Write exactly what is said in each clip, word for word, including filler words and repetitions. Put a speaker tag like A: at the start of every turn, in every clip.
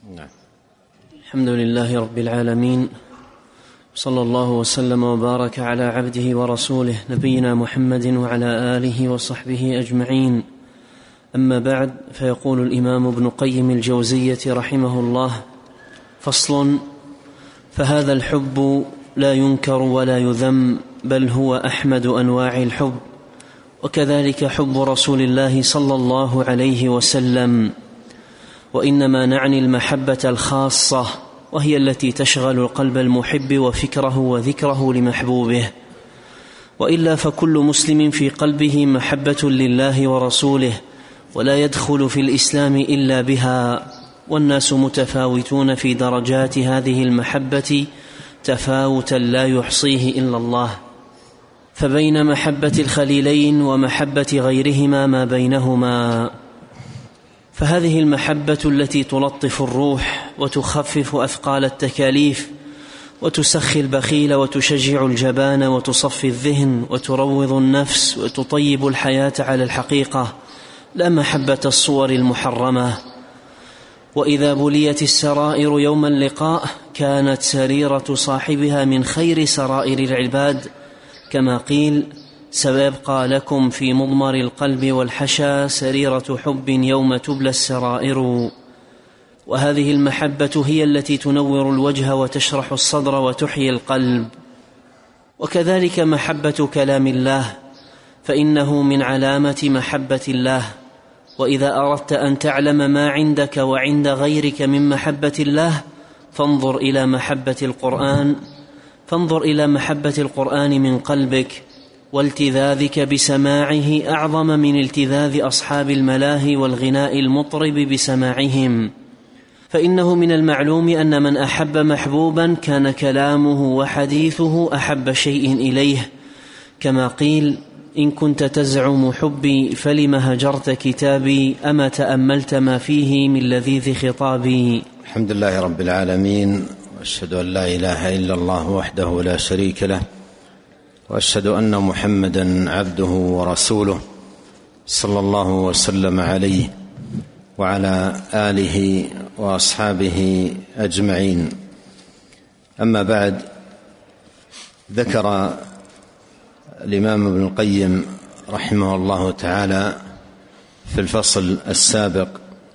A: نعم.
B: الحمد لله رب العالمين، صلى الله وسلم وبارك على عبده ورسوله نبينا محمد وعلى آله وصحبه أجمعين. أما بعد، فيقول الإمام ابن قيم الجوزية رحمه الله: فصل: فهذا الحب لا ينكر ولا يذم، بل هو أحمد أنواع الحب، وكذلك حب رسول الله صلى الله عليه وسلم، وإنما نعني المحبة الخاصة، وهي التي تشغل القلب المحب وفكره وذكره لمحبوبه، وإلا فكل مسلم في قلبه محبة لله ورسوله، ولا يدخل في الإسلام إلا بها، والناس متفاوتون في درجات هذه المحبة تفاوتا لا يحصيه إلا الله، فبين محبة الخليلين ومحبة غيرهما ما بينهما. فهذه المحبة التي تلطف الروح وتخفف أثقال التكاليف وتسخي البخيل وتشجع الجبان وتصفي الذهن وتروض النفس وتطيب الحياة على الحقيقة، لا محبة الصور المحرمة. وإذا بليت السرائر يوم اللقاء كانت سريرة صاحبها من خير سرائر العباد، كما قيل: سيبقى لكم في مضمر القلب والحشا سريرة حب يوم تبلى السرائر. وهذه المحبة هي التي تنور الوجه وتشرح الصدر وتحيي القلب. وكذلك محبة كلام الله، فإنه من علامة محبة الله. وإذا أردت أن تعلم ما عندك وعند غيرك من محبة الله فانظر إلى محبة القرآن فانظر إلى محبة القرآن من قلبك، والتذاذك بسماعه أعظم من التذاذ أصحاب الملاهي والغناء المطرب بسماعهم، فإنه من المعلوم أن من أحب محبوبا كان كلامه وحديثه أحب شيء إليه، كما قيل: إن كنت تزعم حبي فلم هجرت كتابي، أما تأملت ما فيه من لذيذ خطابي.
A: الحمد لله رب العالمين، وأشهد أن لا إله إلا الله وحده لا شريك له، وأشهد أن محمدا عبده ورسوله، صلى الله وسلم عليه وعلى آله وأصحابه أجمعين. أما بعد، ذكر الإمام ابن القيم رحمه الله تعالى في الفصل السابق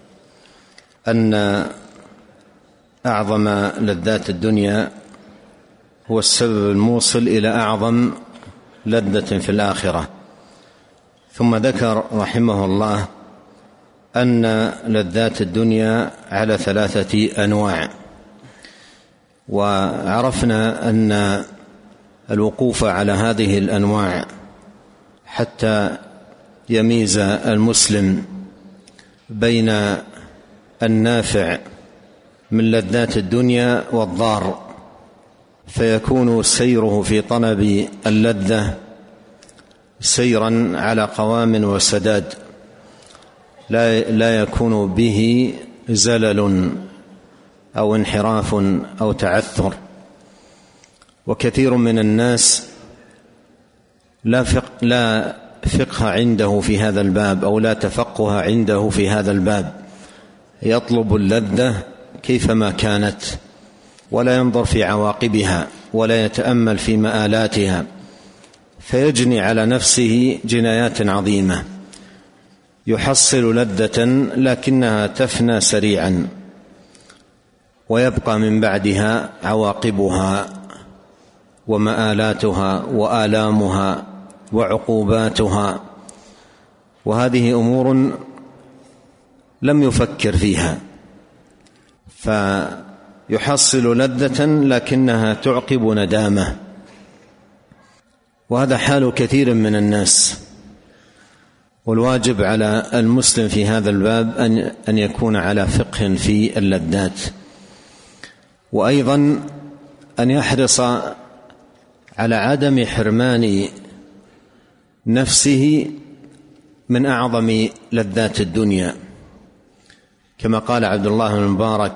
A: أن أعظم لذات الدنيا هو السبب الموصل إلى أعظم لذة في الآخرة. ثم ذكر رحمه الله أن لذات الدنيا على ثلاثة أنواع، وعرفنا أن الوقوف على هذه الأنواع حتى يميز المسلم بين النافع من لذات الدنيا والضار، فيكون سيره في طلب اللذة سيرا على قوام وسداد، لا لا يكون به زلل أو انحراف أو تعثر. وكثير من الناس لا فقه, لا فقه عنده في هذا الباب، أو لا تفقه عنده في هذا الباب، يطلب اللذة كيفما كانت، ولا ينظر في عواقبها، ولا يتأمل في مآلاتها، فيجني على نفسه جنايات عظيمة، يحصل لذة لكنها تفنى سريعا، ويبقى من بعدها عواقبها ومآلاتها وآلامها وعقوباتها، وهذه أمور لم يفكر فيها، فيحصل لذة لكنها تعقب ندامة. وهذا حال كثير من الناس، والواجب على المسلم في هذا الباب أن أن يكون على فقه في اللذات، وأيضا أن يحرص على عدم حرمان نفسه من أعظم لذات الدنيا، كما قال عبد الله بن المبارك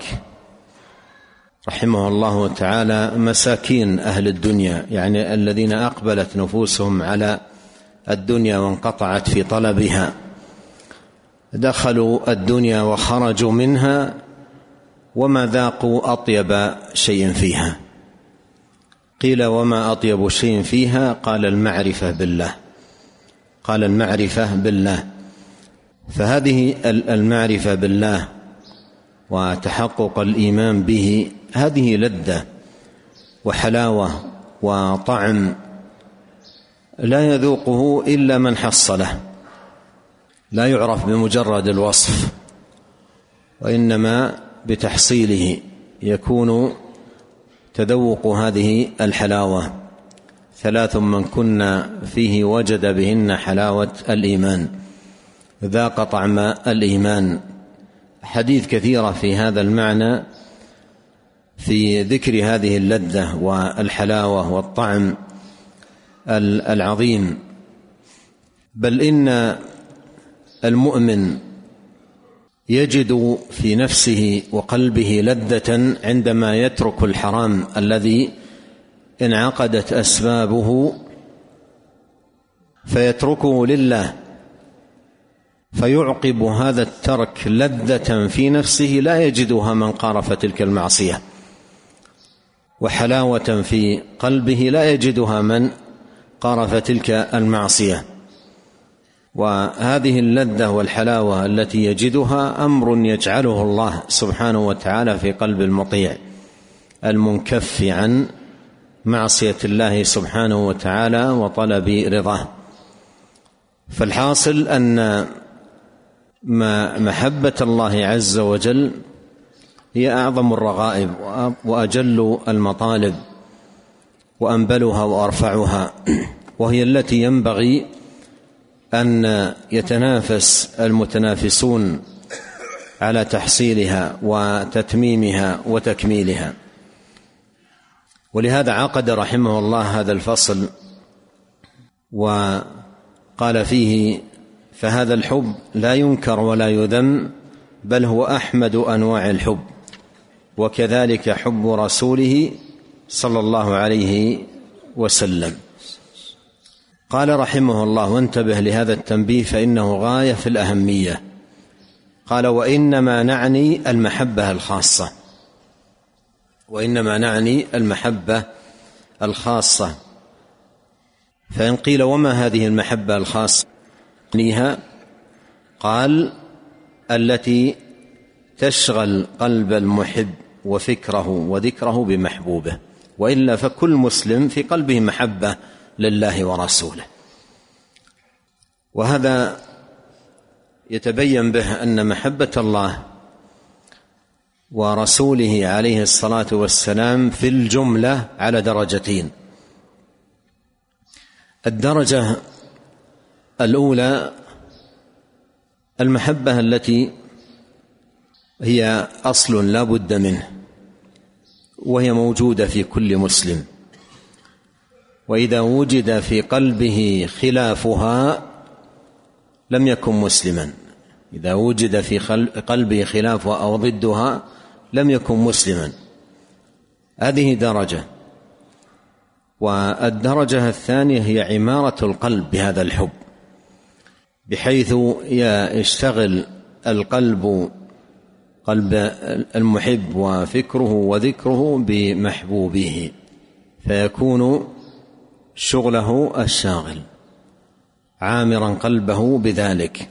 A: رحمه الله تعالى: مساكين أهل الدنيا، يعني الذين أقبلت نفوسهم على الدنيا وانقطعت في طلبها، دخلوا الدنيا وخرجوا منها وما ذاقوا أطيب شيء فيها. قيل وما أطيب شيء فيها؟ قال المعرفة بالله، قال المعرفة بالله. فهذه المعرفة بالله وتحقق الإيمان به هذه لذة وحلاوة وطعم لا يذوقه إلا من حصله، لا يعرف بمجرد الوصف، وإنما بتحصيله يكون تذوق هذه الحلاوة. ثلاث من كنا فيه وجد بهن حلاوة الإيمان، ذاق طعم الإيمان. حديث كثيرة في هذا المعنى في ذكر هذه اللذة والحلاوة والطعم العظيم. بل إن المؤمن يجد في نفسه وقلبه لذة عندما يترك الحرام الذي انعقدت أسبابه، فيتركه لله، فيعقب هذا الترك لذة في نفسه لا يجدها من قارف تلك المعصية، وحلاوة في قلبه لا يجدها من قارف تلك المعصية. وهذه اللذة والحلاوة التي يجدها أمر يجعله الله سبحانه وتعالى في قلب المطيع المنكف عن معصية الله سبحانه وتعالى وطلب رضاه. فالحاصل أن ما محبة الله عز وجل هي أعظم الرغائب وأجل المطالب وأنبلها وأرفعها، وهي التي ينبغي أن يتنافس المتنافسون على تحصيلها وتتميمها وتكميلها. ولهذا عقد رحمه الله هذا الفصل وقال فيه: فهذا الحب لا ينكر ولا يذم، بل هو أحمد أنواع الحب، وكذلك حب رسوله صلى الله عليه وسلم. قال رحمه الله، وانتبه لهذا التنبيه فإنه غاية في الأهمية. قال: وإنما نعني المحبة الخاصة، وإنما نعني المحبة الخاصة. فإن قيل وما هذه المحبة الخاصة؟ نعنيها قال: التي تشغل قلب المحب وفكره وذكره بمحبوبه، وإلا فكل مسلم في قلبه محبة لله ورسوله. وهذا يتبين به أن محبة الله ورسوله عليه الصلاة والسلام في الجملة على درجتين. الدرجة الأولى المحبة التي هي أصل لا بد منه، وهي موجودة في كل مسلم، وإذا وجد في قلبه خلافها لم يكن مسلما. إذا وجد في قلبه خلافها أو ضدها لم يكن مسلما. هذه درجة. والدرجة الثانية هي عمارة القلب بهذا الحب، بحيث يشتغل القلب قلب المحب وفكره وذكره بمحبوبه، فيكون شغله الشاغل عامرا قلبه بذلك.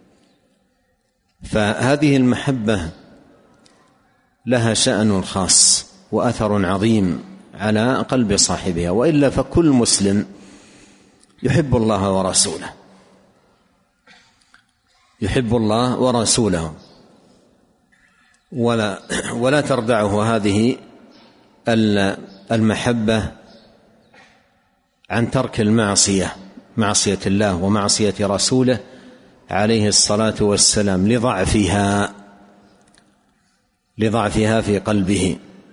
A: فهذه المحبة لها شأن خاص وأثر عظيم على قلب صاحبها، وإلا فكل مسلم يحب الله ورسوله، يحب الله ورسوله، ولا ولا تردعه هذه المحبة عن ترك المعصية، معصية الله ومعصية رسوله عليه الصلاة والسلام، لضعفها لضعفها في قلبه.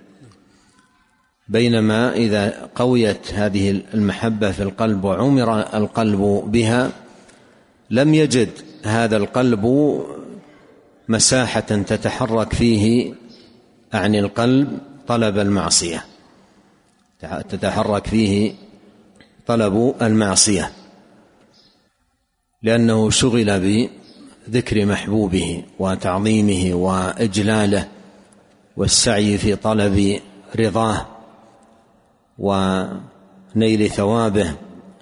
A: بينما إذا قويت هذه المحبة في القلب وعمر القلب بها لم يجد هذا القلب مساحة تتحرك فيه عن القلب طلب المعصية، تتحرك فيه طلب المعصية، لأنه شغل بذكر محبوبه وتعظيمه وإجلاله والسعي في طلب رضاه ونيل ثوابه.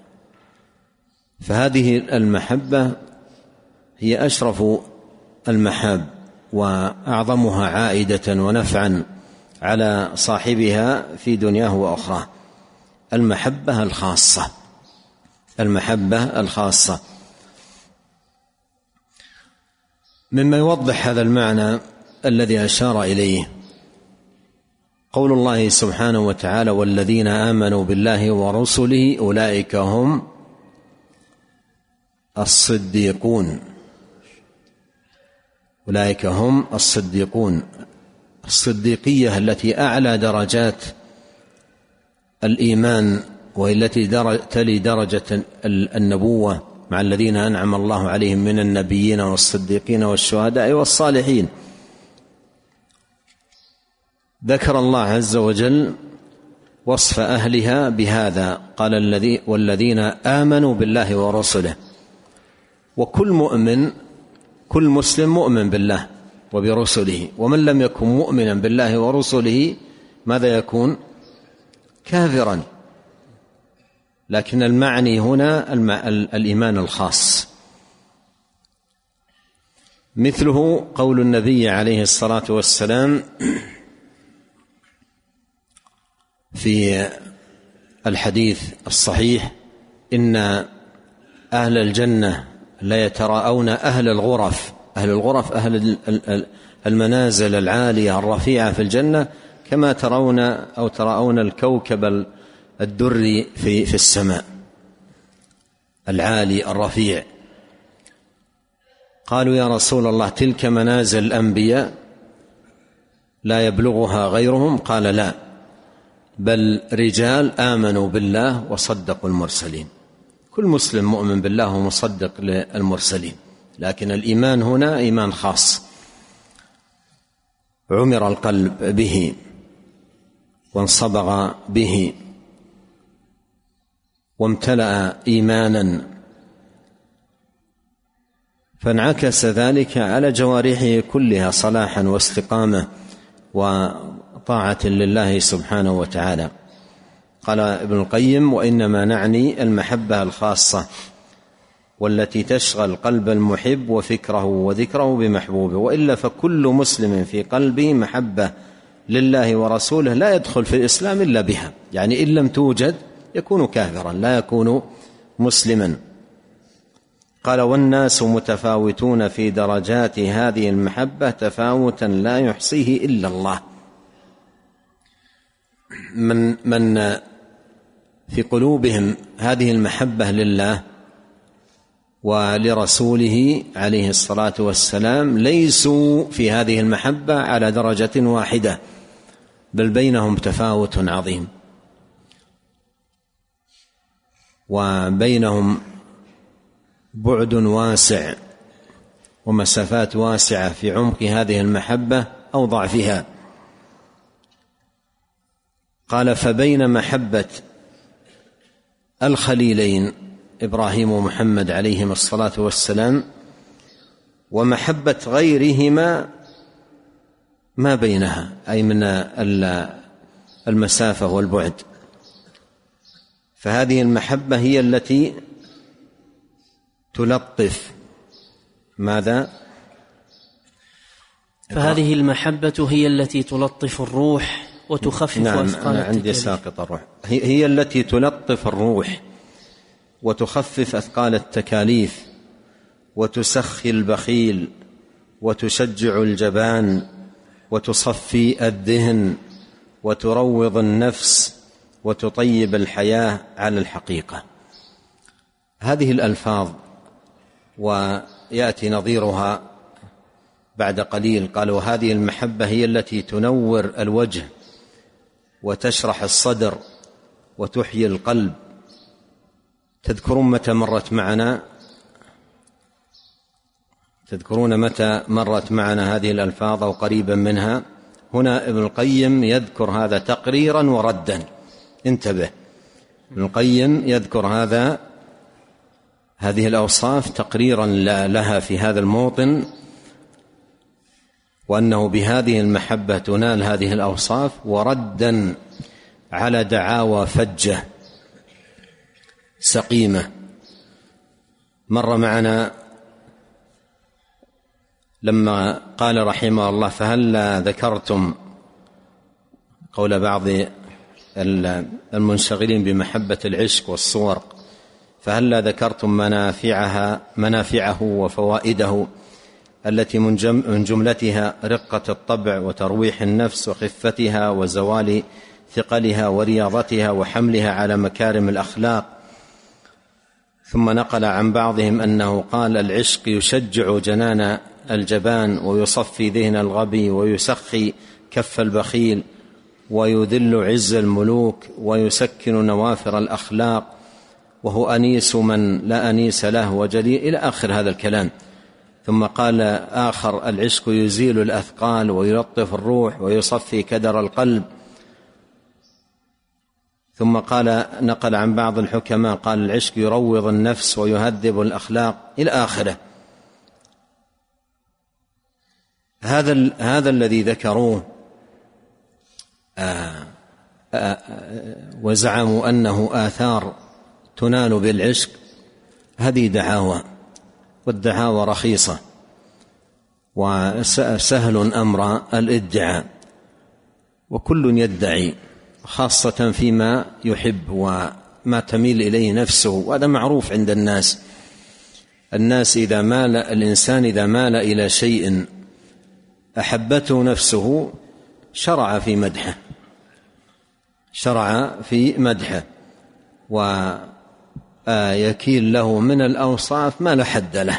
A: فهذه المحبة هي أشرف المحاب وأعظمها عائدة ونفعا على صاحبها في دنياه وأخراه، المحبة الخاصة، المحبة الخاصة. مما يوضح هذا المعنى الذي أشار إليه قول الله سبحانه وتعالى: والذين آمنوا بالله ورسله أولئك هم الصديقون. أولئك هم الصديقون. الصديقية التي أعلى درجات الإيمان وهي التي تلي درجة النبوة مع الذين أنعم الله عليهم من النبيين والصديقين والشهداء والصالحين. ذكر الله عز وجل وصف أهلها بهذا، قال: الذي والذين آمنوا بالله ورسله. وكل مؤمن، كل مسلم مؤمن بالله وبرسله، ومن لم يكن مؤمنا بالله ورسله ماذا يكون؟ كافرا. لكن المعني هنا الإيمان الخاص، مثله قول النبي عليه الصلاة والسلام في الحديث الصحيح: إن أهل الجنة لا يتراءون أهل الغرف، أهل الغرف أهل المنازل العالية الرفيعة في الجنة، كما ترون أو تراءون الكوكب الدري في في السماء العالي الرفيع. قالوا: يا رسول الله، تلك منازل الأنبياء لا يبلغها غيرهم؟ قال: لا، بل رجال آمنوا بالله وصدقوا المرسلين. كل مسلم مؤمن بالله ومصدق للمرسلين، لكن الإيمان هنا إيمان خاص، عمر القلب به وانصبغ به وامتلأ إيمانا، فانعكس ذلك على جوارحه كلها صلاحا واستقامة وطاعة لله سبحانه وتعالى. قال ابن القيم: وإنما نعني المحبة الخاصة والتي تشغل قلب المحب وفكره وذكره بمحبوبه، وإلا فكل مسلم في قلبه محبة لله ورسوله لا يدخل في الإسلام إلا بها، يعني إن لم توجد يكون كافرا لا يكون مسلما. قال: والناس متفاوتون في درجات هذه المحبة تفاوتا لا يحصيه إلا الله. من من في قلوبهم هذه المحبة لله ولرسوله عليه الصلاة والسلام ليسوا في هذه المحبة على درجة واحدة، بل بينهم تفاوت عظيم، وبينهم بعد واسع ومسافات واسعة في عمق هذه المحبة أو ضعفها. قال: فبين محبة الخليلين إبراهيم ومحمد عليهما الصلاة والسلام ومحبة غيرهما ما بينها، أي من المسافة والبعد. فهذه المحبة هي التي تلطف ماذا؟
B: فهذه المحبة هي التي تلطف الروح وتخفف
A: نعم
B: أثقال
A: أنا عندي ساقط الروح. هي, هي التي تلطف الروح وتخفف أثقال التكاليف وتسخي البخيل وتشجع الجبان وتصفي الذهن وتروض النفس وتطيب الحياة على الحقيقة. هذه الألفاظ ويأتي نظيرها بعد قليل. قالوا: هذه المحبة هي التي تنور الوجه وتشرح الصدر وتحيي القلب. تذكرون متى مرت معنا تذكرون متى مرت معنا هذه الألفاظ أو قريبا منها؟ هنا ابن القيم يذكر هذا تقريرا وردا. انتبه، ابن القيم يذكر هذا هذه الأوصاف تقريرا لها في هذا الموطن وأنه بهذه المحبة تنال هذه الأوصاف، وردا على دعاوى فجة سقيمة. مر معنا لما قال رحمه الله: فهلا ذكرتم، قول بعض المنشغلين بمحبة العشق والصور، فهلا ذكرتم منافعها منافعه وفوائده التي من جملتها رقة الطبع وترويح النفس وخفتها وزوال ثقلها ورياضتها وحملها على مكارم الأخلاق. ثم نقل عن بعضهم أنه قال: العشق يشجع جنان الجبان ويصفي ذهن الغبي ويسخي كف البخيل ويذل عز الملوك ويسكن نوافر الأخلاق وهو أنيس من لا أنيس له وجليل، إلى آخر هذا الكلام. ثم قال آخر: العشق يزيل الأثقال ويلطف الروح ويصفي كدر القلب. ثم قال نقل عن بعض الحكماء قال: العشق يروض النفس ويهذب الأخلاق، إلى آخره. هذا هذا الذي ذكروه آآ آآ وزعموا أنه آثار تنال بالعشق، هذه دعاوى، والدعاوى رخيصة وسهل أمر الادعاء، وكل يدعي، خاصة فيما يحب وما تميل إليه نفسه، وهذا معروف عند الناس. الناس إذا مال الإنسان إذا مال إلى شيء أحبته نفسه شرع في مدحه شرع في مدحه ويكيل له من الأوصاف ما لا حد له.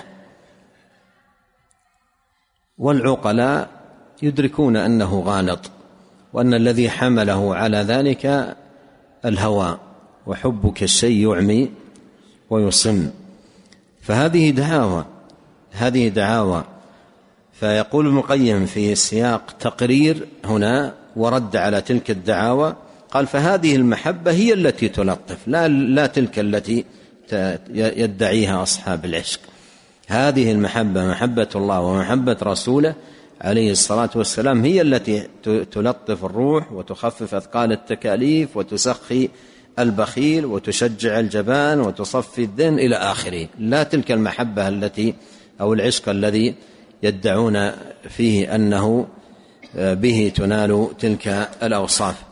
A: والعقلاء يدركون أنه غالط، وأن الذي حمله على ذلك الهوى، وحبك الشيء يعمي ويصم. فهذه دعاوى هذه دعاوى فيقول ابن القيم في سياق تقرير هنا ورد على تلك الدعاوى، قال: فهذه المحبة هي التي تلطف، لا, لا تلك التي يدعيها أصحاب العشق. هذه المحبة، محبة الله ومحبة رسوله عليه الصلاة والسلام، هي التي تلطف الروح وتخفف أثقال التكاليف وتسخي البخيل وتشجع الجبان وتصفي الذهن، إلى آخره. لا تلك المحبة التي أو العشق الذي يدعون فيه أنه به تنال تلك الأوصاف.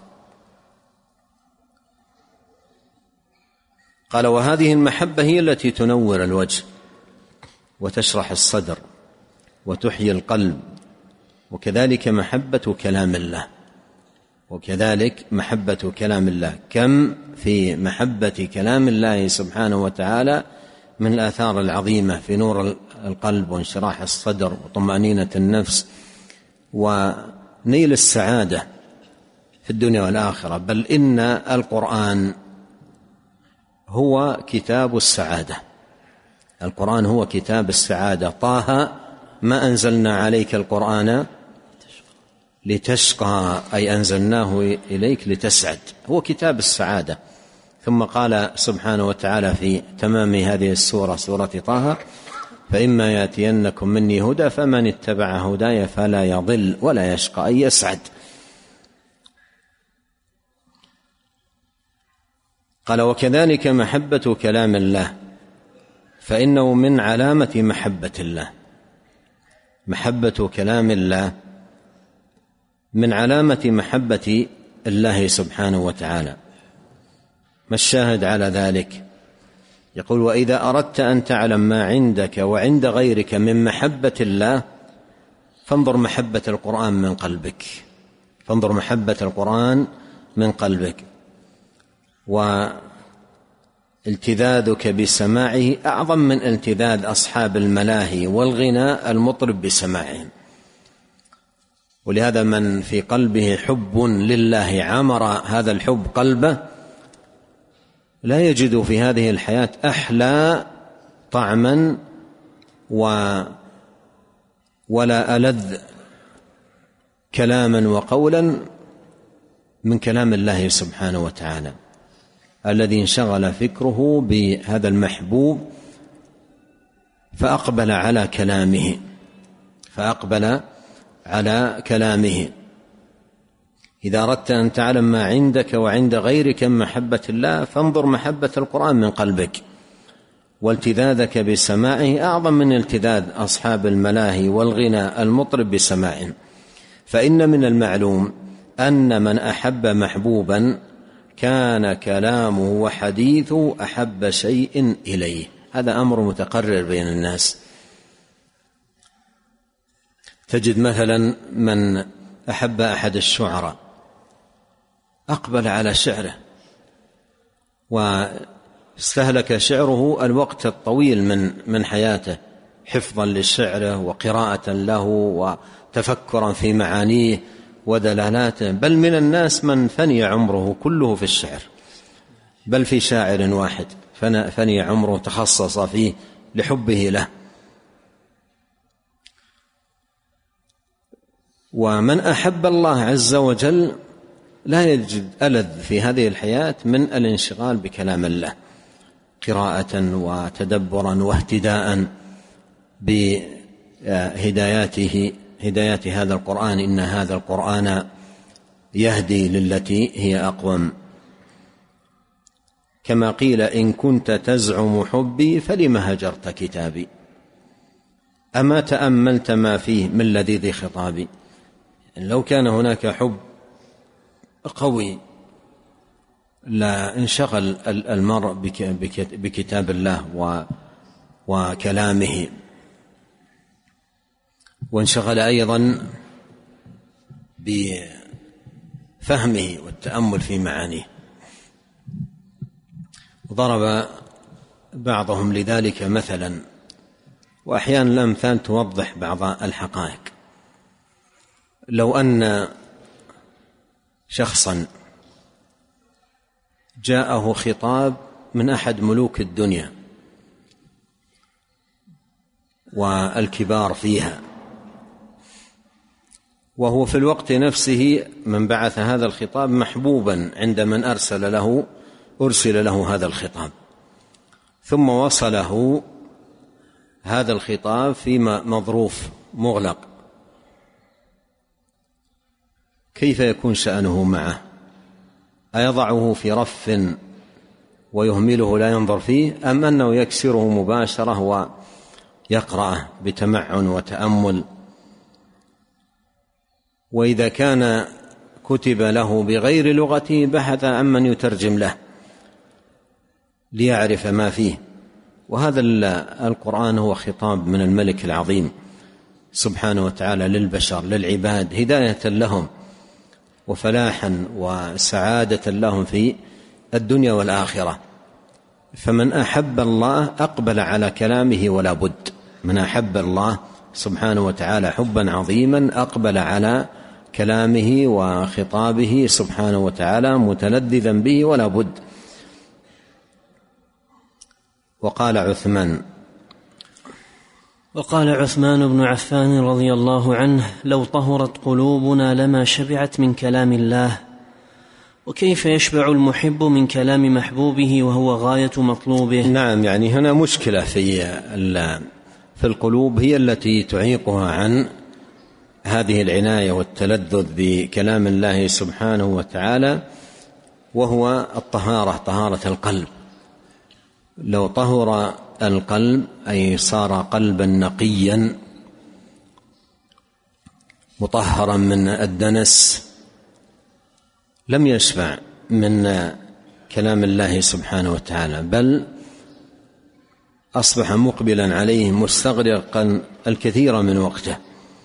A: قال: وهذه المحبة هي التي تنور الوجه وتشرح الصدر وتحيي القلب، وكذلك محبة كلام الله وكذلك محبة كلام الله. كم في محبة كلام الله سبحانه وتعالى من الآثار العظيمة في نور القلب وانشراح الصدر وطمأنينة النفس ونيل السعادة في الدنيا والآخرة. بل إن القرآن هو كتاب السعادة القرآن هو كتاب السعادة. طه ما أنزلنا عليك القرآن لتشقى، أي أنزلناه إليك لتسعد، هو كتاب السعادة. ثم قال سبحانه وتعالى في تمام هذه السورة، سورة طه: فإما يأتينكم مني هدى فمن اتبع هداي فلا يضل ولا يشقى، أي يسعد. قال: وكذلك محبة كلام الله، فإنه من علامة محبة الله. محبة كلام الله من علامة محبة الله سبحانه وتعالى. ما الشاهد على ذلك؟ يقول: وإذا أردت أن تعلم ما عندك وعند غيرك من محبة الله فانظر محبة القرآن من قلبك فانظر محبة القرآن من قلبك والتذاذك بسماعه أعظم من التذاذ أصحاب الملاهي والغناء المطرب بسماعهم. ولهذا من في قلبه حب لله عمر هذا الحب قلبه لا يجد في هذه الحياة أحلى طعما و ولا ألذ كلاما وقولا من كلام الله سبحانه وتعالى، الذي انشغل فكره بهذا المحبوب فأقبل على كلامه فأقبل على كلامه. إذا أردت أن تعلم ما عندك وعند غيرك من محبة الله فانظر محبة القرآن من قلبك، والتذاذك بسماعه أعظم من التذاذ أصحاب الملاهي والغنى المطرب بسماعه. فإن من المعلوم أن من أحب محبوبا كان كلامه وحديثه أحب شيء إليه. هذا أمر متقرر بين الناس. تجد مثلا من أحب أحد الشعراء أقبل على شعره واستهلك شعره الوقت الطويل من من حياته حفظا لشعره وقراءة له وتفكرا في معانيه ودلالاته. بل من الناس من فني عمره كله في الشعر، بل في شاعر واحد فني عمره تخصص فيه لحبه له. ومن أحب الله عز وجل لا يجد ألذ في هذه الحياة من الانشغال بكلام الله قراءة وتدبرا واهتداء بهداياته هدايات هذا القرآن. إن هذا القرآن يهدي للتي هي أقوم. كما قيل إن كنت تزعم حبي فلم هجرت كتابي، أما تأملت ما فيه من لذيذ خطابي. لو كان هناك حب قوي لا انشغل المرء بكتاب الله وكلامه، وانشغل أيضا بفهمه والتأمل في معانيه. ضرب بعضهم لذلك مثلا، وأحيانا الأمثال توضح بعض الحقائق. لو أن شخصا جاءه خطاب من أحد ملوك الدنيا والكبار فيها، وهو في الوقت نفسه من بعث هذا الخطاب محبوبا عند من أرسل له أرسل له هذا الخطاب، ثم وصله هذا الخطاب في مظروف مغلق، كيف يكون شأنه معه؟ أيضعه في رف ويهمله لا ينظر فيه، أم أنه يكسره مباشرة ويقرأه بتمعن وتأمل؟ وإذا كان كتب له بغير لغته بحث عن من يترجم له ليعرف ما فيه. وهذا القرآن هو خطاب من الملك العظيم سبحانه وتعالى للبشر للعباد، هداية لهم وفلاحا وسعادة لهم في الدنيا والآخرة. فمن أحب الله أقبل على كلامه ولا بد. من أحب الله سبحانه وتعالى حبا عظيما أقبل على كلامه وخطابه سبحانه وتعالى متلذذا به ولا بد. وقال عثمان
B: وقال عثمان بن عفان رضي الله عنه: لو طهرت قلوبنا لما شبعت من كلام الله. وكيف يشبع المحب من كلام محبوبه وهو غاية مطلوبه؟
A: نعم، يعني هنا مشكلة في في القلوب هي التي تعيقها عن هذه العناية والتلذذ بكلام الله سبحانه وتعالى، وهو الطهارة، طهارة القلب. لو طهر القلب أي صار قلبا نقيا مطهرا من الدنس لم يشبع من كلام الله سبحانه وتعالى، بل أصبح مقبلا عليه مستغرقا الكثير من وقته.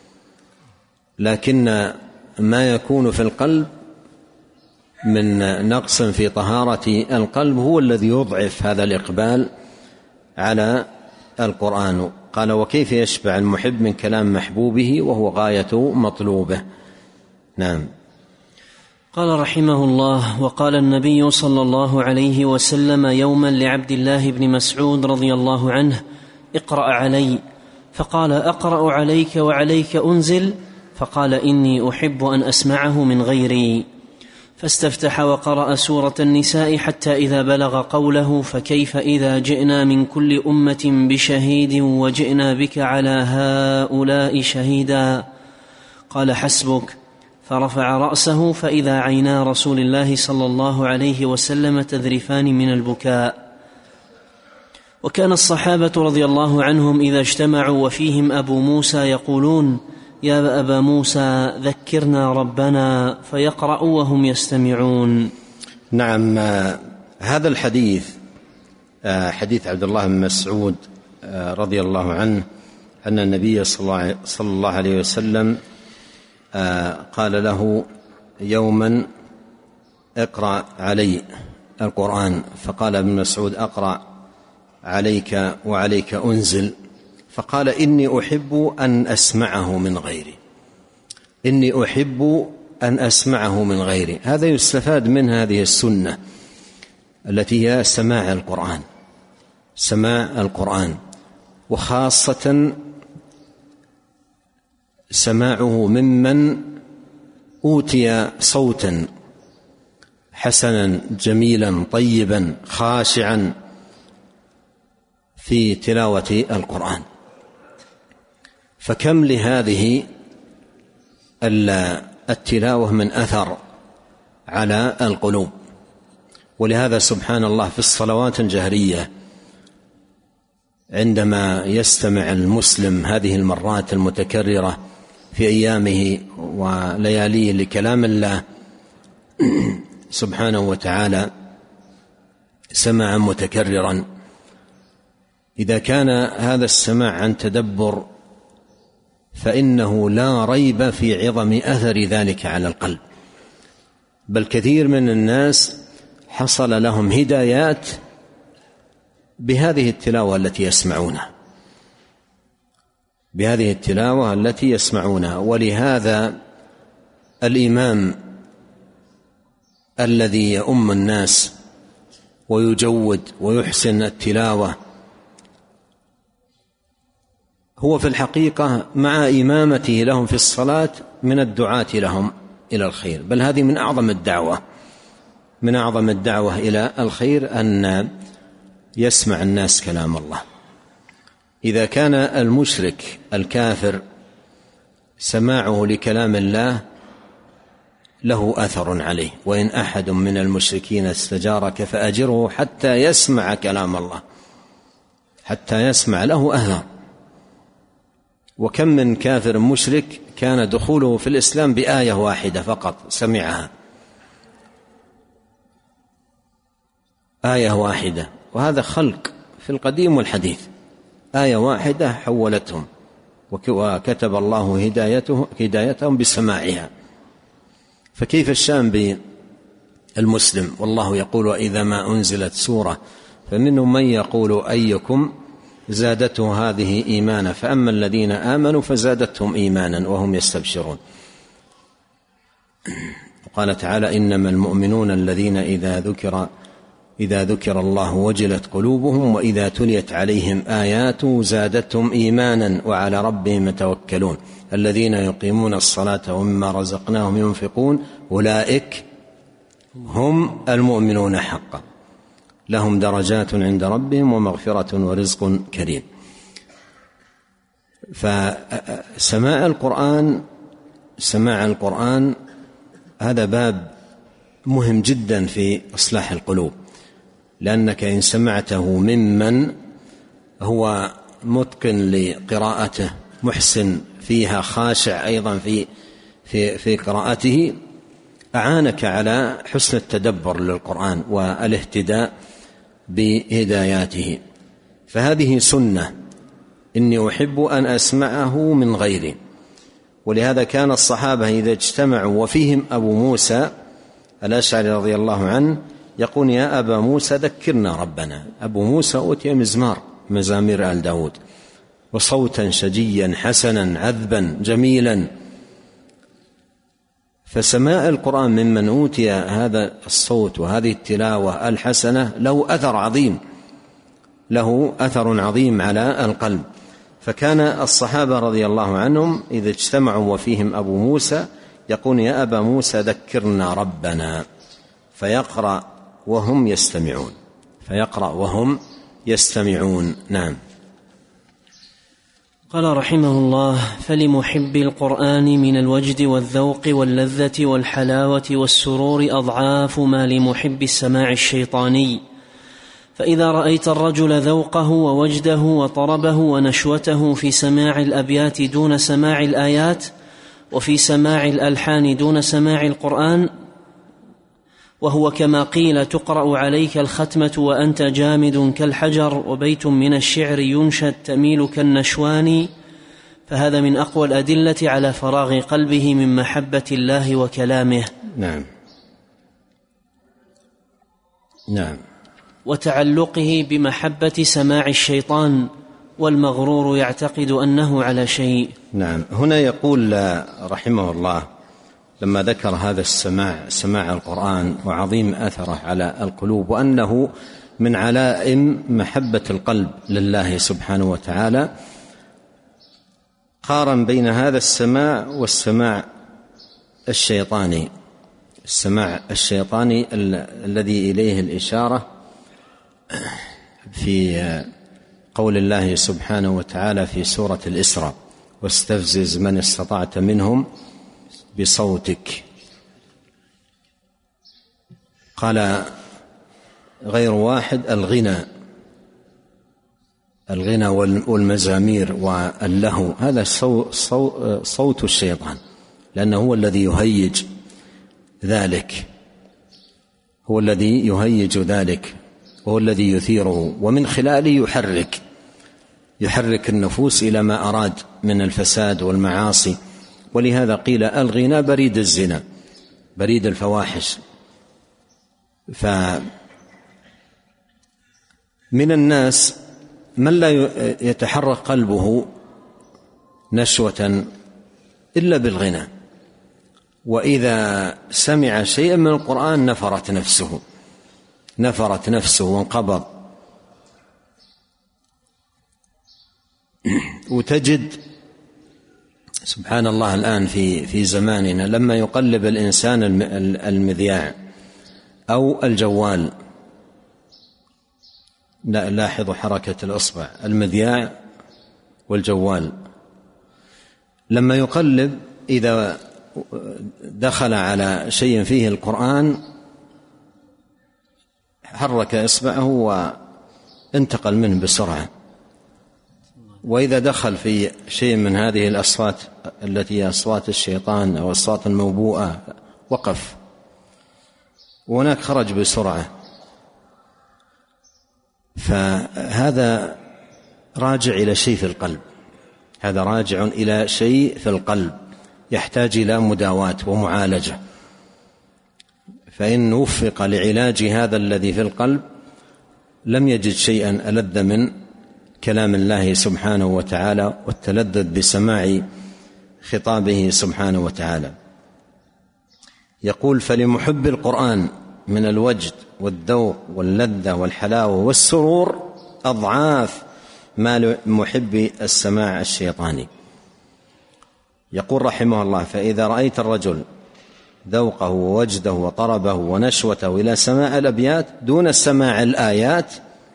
A: لكن ما يكون في القلب من نقص في طهارة القلب هو الذي يضعف هذا الإقبال على القرآن. قال: وكيف يشبع المحب من كلام محبوبه وهو غاية مطلوبه. نعم.
B: قال رحمه الله: وقال النبي صلى الله عليه وسلم يوما لعبد الله بن مسعود رضي الله عنه: اقرأ علي. فقال: أقرأ عليك وعليك أنزل؟ فقال: إني أحب أن أسمعه من غيري. فاستفتح وقرأ سورة النساء حتى إذا بلغ قوله: فكيف إذا جئنا من كل أمة بشهيد وجئنا بك على هؤلاء شهيدا. قال: حسبك. فرفع رأسه فإذا عينا رسول الله صلى الله عليه وسلم تذرفان من البكاء. وكان الصحابة رضي الله عنهم إذا اجتمعوا وفيهم أبو موسى يقولون: يا أبا موسى ذكرنا ربنا، فيقرأ وهم يستمعون.
A: نعم، هذا الحديث حديث عبد الله بن مسعود رضي الله عنه أن النبي صلى الله عليه وسلم قال له يوما: اقرأ علي القرآن. فقال ابن مسعود: أقرأ عليك وعليك أنزل. فقال: إني أحب أن أسمعه من غيري، إني أحب أن أسمعه من غيري. هذا يستفاد من هذه السنة التي هي سماع القرآن، سماع القرآن، وخاصة سماعه ممن أوتي صوتا حسنا جميلا طيبا خاشعا في تلاوة القرآن. فكم لهذه التلاوة من أثر على القلوب. ولهذا سبحان الله في الصلوات الجهرية عندما يستمع المسلم هذه المرات المتكررة في أيامه ولياليه لكلام الله سبحانه وتعالى سماعا متكررا، إذا كان هذا السماع عن تدبر فإنه لا ريب في عظم أثر ذلك على القلب. بل كثير من الناس حصل لهم هدايات بهذه التلاوة التي يسمعونها، بهذه التلاوة التي يسمعونها. ولهذا الإمام الذي يؤم الناس ويجود ويحسن التلاوة هو في الحقيقة مع إمامته لهم في الصلاة من الدعاة لهم إلى الخير. بل هذه من أعظم الدعوة، من أعظم الدعوة إلى الخير أن يسمع الناس كلام الله. إذا كان المشرك الكافر سماعه لكلام الله له أثر عليه: وإن أحد من المشركين استجارك فأجره حتى يسمع كلام الله، حتى يسمع، له أثر. وكم من كافر مشرك كان دخوله في الإسلام بآية واحدة فقط سمعها، آية واحدة، وهذا خلق في القديم والحديث، آية واحدة حولتهم وكتب الله هدايته هدايتهم بسماعها. فكيف الشأن بالمسلم؟ والله يقول: وإذا ما أنزلت سورة فمنهم من يقول أيكم زادته هذه إيمانا، فأما الذين آمنوا فزادتهم إيمانا وهم يستبشرون. وقال تعالى: إنما المؤمنون الذين إذا ذكر إذا ذكر الله وجلت قلوبهم وإذا تليت عليهم آياته زادتهم إيمانا وعلى ربهم يتوكلون الذين يقيمون الصلاة ومما رزقناهم ينفقون أولئك هم المؤمنون حقا لهم درجات عند ربهم ومغفرة ورزق كريم. فسماع القرآن سماع القرآن هذا باب مهم جدا في إصلاح القلوب، لأنك إن سمعته ممن هو متقن لقراءته محسن فيها خاشع أيضا في في في قراءته أعانك على حسن التدبر للقرآن والاهتداء بهداياته. فهذه سنة، إني أحب أن أسمعه من غيري. ولهذا كان الصحابة إذا اجتمعوا وفيهم أبو موسى الأشعري رضي الله عنه يقول: يا أبا موسى ذكرنا ربنا. أبو موسى أوتي مزمار مزامير آل داود وصوتا شجيا حسنا عذبا جميلا. فسماع القرآن ممن أوتي هذا الصوت وهذه التلاوة الحسنة له أثر عظيم، له أثر عظيم على القلب. فكان الصحابة رضي الله عنهم إذا اجتمعوا وفيهم أبو موسى يقول: يا أبا موسى ذكرنا ربنا، فيقرأ وهم يستمعون، فيقرأ وهم يستمعون. نعم.
B: قال رحمه الله: فلمحب القرآن من الوجد والذوق واللذة والحلاوة والسرور أضعاف ما لمحب السماع الشيطاني. فإذا رأيت الرجل ذوقه ووجده وطربه ونشوته في سماع الأبيات دون سماع الآيات، وفي سماع الألحان دون سماع القرآن، وهو كما قيل تقرأ عليك الختمة وأنت جامد كالحجر، وبيت من الشعر ينشد تميل كالنشوان، فهذا من أقوى الأدلة على فراغ قلبه من محبة الله وكلامه.
A: نعم نعم
B: وتعلقه بمحبة سماع الشيطان، والمغرور يعتقد أنه على شيء.
A: نعم. هنا يقول رحمه الله لما ذكر هذا السماع، سماع القرآن وعظيم أثره على القلوب، وأنه من علائم محبة القلب لله سبحانه وتعالى، قارن بين هذا السماع والسماع الشيطاني. السماع الشيطاني الذي إليه الإشارة في قول الله سبحانه وتعالى في سورة الإسراء: واستفزز من استطعت منهم بصوتك. قال غير واحد: الغنى الغنى والمزامير واللهو، هذا صوت الشيطان، لأنه هو الذي يهيج ذلك، هو الذي يهيج ذلك وهو الذي يثيره، ومن خلاله يحرك يحرك النفوس إلى ما أراد من الفساد والمعاصي. ولهذا قيل الغنى بريد الزنا، بريد الفواحش. فمن الناس من لا يتحرك قلبه نشوة إلا بالغنى، وإذا سمع شيئا من القرآن نفرت نفسه نفرت نفسه وانقبض. وتجد سبحان الله الآن في في زماننا لما يقلب الإنسان المذياع أو الجوال، لا لاحظوا حركة الإصبع، المذياع والجوال، لما يقلب إذا دخل على شيء فيه القرآن حرك إصبعه وانتقل منه بسرعة، وإذا دخل في شيء من هذه الأصوات التي هي أصوات الشيطان أو أصوات الموبوءة وقف، وهناك خرج بسرعة. فهذا راجع إلى شيء في القلب، هذا راجع إلى شيء في القلب يحتاج إلى مداواة ومعالجة. فإن وفق لعلاج هذا الذي في القلب لم يجد شيئا ألذ من كلام الله سبحانه وتعالى والتلذذ بسماع خطابه سبحانه وتعالى. يقول: فلمحب القرآن من الوجد والذوق واللذة والحلاوة والسرور أضعاف ما لمحب السماع الشيطاني. يقول رحمه الله: فإذا رأيت الرجل ذوقه ووجده وطربه ونشوته إلى سماع الأبيات دون سماع الآيات،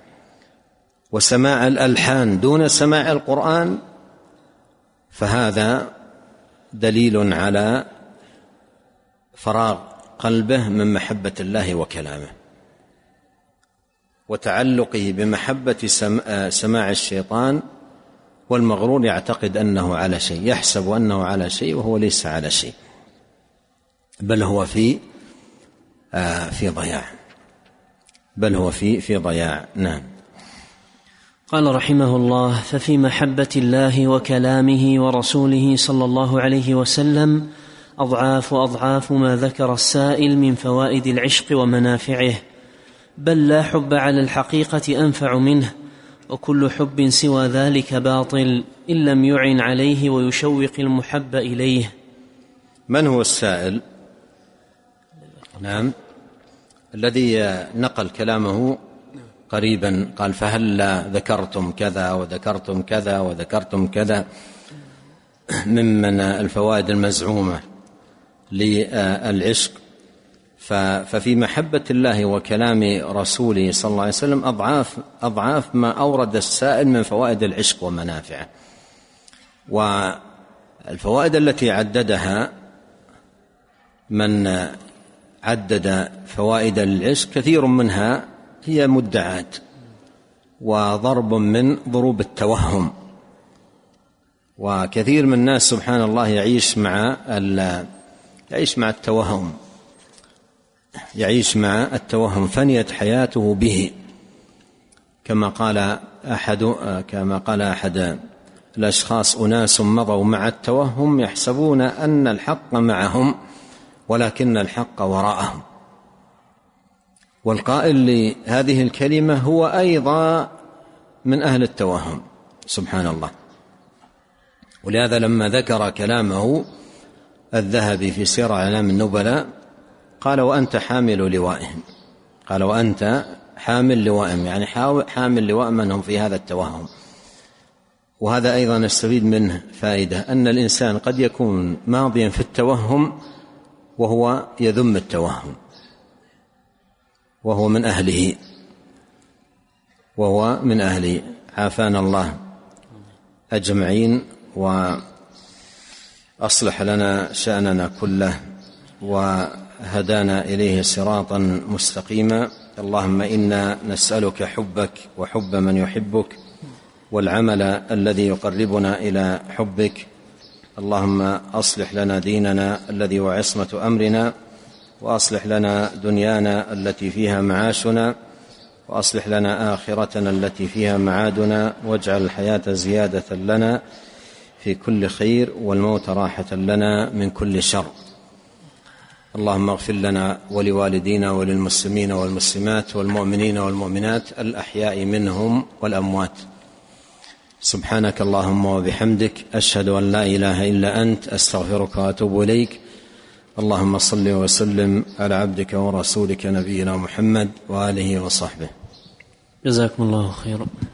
A: وسماع الألحان دون سماع القرآن، فهذا دليل على فراغ قلبه من محبة الله وكلامه، وتعلقه بمحبة سماع الشيطان. والمغرور يعتقد أنه على شيء، يحسب أنه على شيء وهو ليس على شيء، بل هو في آه في ضياع بل هو في في ضياع. نعم.
B: قال رحمه الله: ففي محبة الله وكلامه ورسوله صلى الله عليه وسلم أضعاف أضعاف ما ذكر السائل من فوائد العشق ومنافعه، بل لا حب على الحقيقة أنفع منه، وكل حب سوى ذلك باطل إن لم يعن عليه ويشوق المحب إليه.
A: من هو السائل؟ نعم، الذي نقل كلامه قريبا، قال: فهلا ذكرتم كذا وذكرتم كذا وذكرتم كذا ممن الفوائد المزعومة للعشق. ففي محبة الله وكلام رسوله صلى الله عليه وسلم أضعاف أضعاف ما أورد السائل من فوائد العشق ومنافعه. والفوائد التي عددها من عدد فوائد العشق كثير منها هي مدعاة وضرب من ضروب التوهم، وكثير من الناس سبحان الله يعيش مع يعيش مع التوهم يعيش مع التوهم فنيت حياته به، كما قال أحد كما قال أحد الأشخاص: أناس مضوا مع التوهم يحسبون أن الحق معهم ولكن الحق وراءهم. والقائل لهذه الكلمة هو أيضا من أهل التوهم سبحان الله. ولهذا لما ذكر كلامه الذهبي في سير أعلام النبلاء قال: وأنت حامل لوائهم، قال: وأنت حامل لوائهم، يعني حامل لواء من هم في هذا التوهم. وهذا أيضا نستفيد منه فائدة، أن الإنسان قد يكون ماضيا في التوهم وهو يذم التوهم وهو من أهله وهو من أهله عافانا الله أجمعين وأصلح لنا شأننا كله وهدانا إليه صراطا مستقيما. اللهم إنا نسألك حبك وحب من يحبك والعمل الذي يقربنا إلى حبك. اللهم أصلح لنا ديننا الذي هو عصمة أمرنا، وأصلح لنا دنيانا التي فيها معاشنا، وأصلح لنا آخرتنا التي فيها معادنا، واجعل الحياة زيادة لنا في كل خير والموت راحة لنا من كل شر. اللهم اغفر لنا ولوالدينا وللمسلمين والمسلمات والمؤمنين والمؤمنات الأحياء منهم والأموات. سبحانك اللهم وبحمدك، أشهد أن لا إله إلا أنت، أستغفرك وأتوب إليك. اللهم صل وسلم على عبدك ورسولك نبينا محمد وآله وصحبه.
B: جزاكم الله خيرا.